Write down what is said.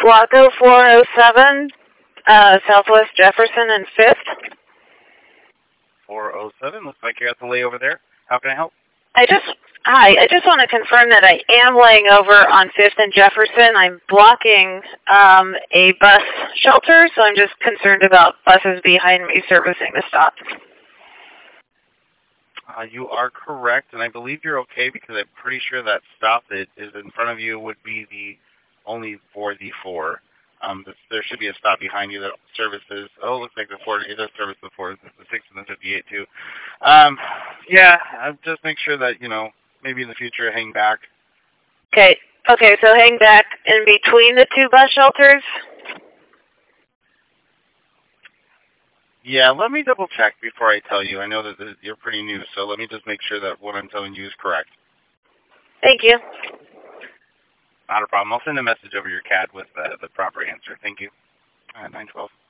Block 0407, Southwest Jefferson and 5th. 407, looks like you're at the layover there. How can I help? Hi, I just want to confirm that I am laying over on 5th and Jefferson. I'm blocking a bus shelter, so I'm just concerned about buses behind me servicing the stop. You are correct, and I believe you're okay because I'm pretty sure that stop that is in front of you would be the only for the 4. There should be a stop behind you that services. Oh, it looks like the 4. It does service the 4, the 6 and the 58 too. Yeah, just make sure that maybe in the future hang back. Okay, so hang back in between the 2 bus shelters. Yeah, let me double check before I tell you. I know that you're pretty new, so let me just make sure that what I'm telling you is correct. Thank you. Not a problem. I'll send a message over your CAD with the proper answer. Thank you. 912.